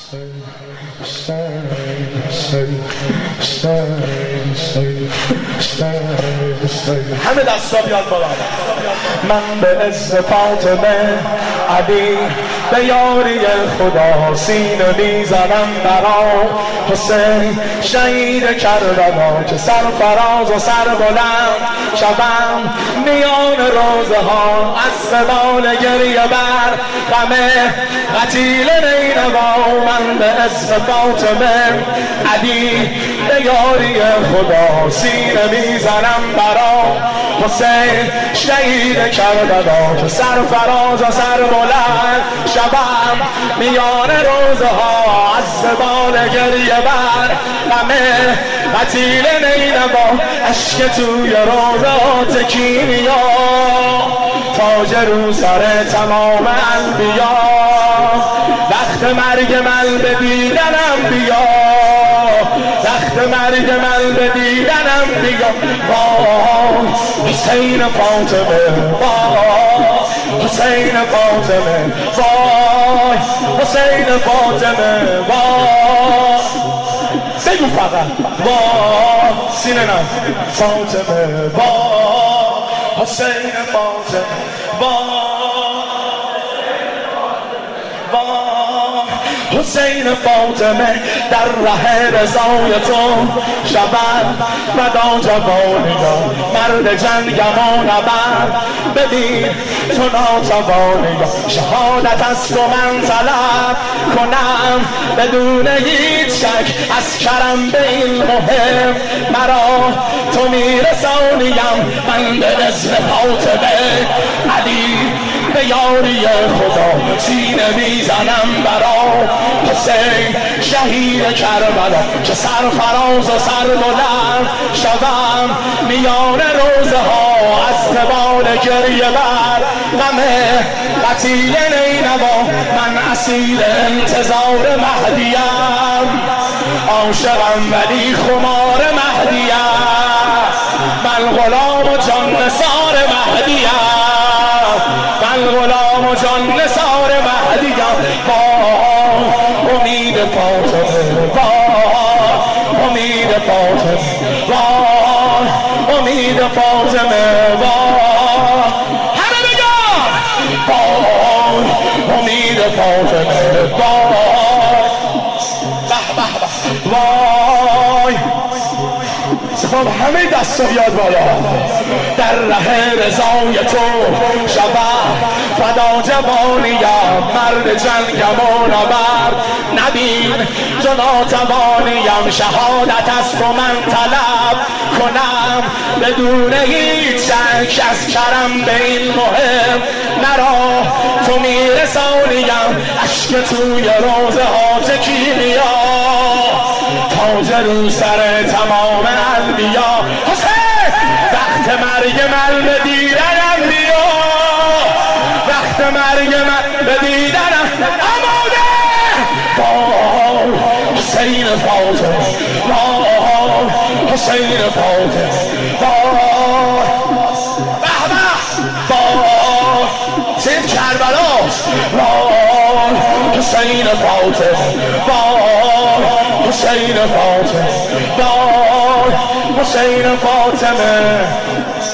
همه دستا بیاد بالا. من به عز فاطمه علی به یاری خدا سینه میزنم برا حسین شهید کربلا که سرفراز و سر بلند شوم میان روزه ها از زبان گریه بر غم قتیل نینوا. من به عز فاطمه علی به یاری خدا سینه میزنم برا حسین شهید کربلا که سرفراز و سر بلند شوم میان روزه ها از زبان گریه بر غم قتیل نینوا. اشک توی روزات کیمیا تاج رو سر تمام انبیا. وقت مرگ من به دیدنم بیا، وقت مرگ من به دیدنم بیا. وای حسین فاطمه، وای حسین فاطمه، وای حسین فاطمه، وای بگو فقط وای سینه نم فاطمه، وای حسین فاطمه، وای حسین فاطمه در ره رضای تو شود فدا جوانیان مرد جنگم و نبرد. ببین تو ناتوانیان شهادت از تو من طلب کنم بدون هیچ شک از کرم به این مهم مرا تو میرسانیم. من به عز فاطمه علی به یاری خدا سینه میزنم برا حسین شهید کربلا که سرفراز و سر بلند شوم میان روزه ها از زبان گریه بر غم قتیل نینوا. من اسیر انتظار مهدیم عاشقم ولی خمار مهدیم. من غلام و جان نثار مهدیم، من غلام و جان نثار مهدیم. وای امید فاطمه، وای امید فاطمه، وای امید فاطمه، وای همه بگن وای امید فاطمه، وای به به به وای. خب همه دست بیاد بالا. در ره رضای تو شود فدا جوانیم مرد جنگم و نبرد. نبین تو ناتوانیم شهادت از تو من طلب کنم بدون هیچ شک از کرم به این مهم مرا تو میرسانیم. اشک توی روزه ها کیمیا تاج رو سر تمام انبیا. حسین وقت مرگ من به دیدنم بیا، وقت مرگ من به دیدنم آماده. وای حسین فاطمه، وای حسین فاطمه، وای به به وای سید کربلاست. وای حسین فاطمه، وای حسین فاطمه، وای حسین فاطمه.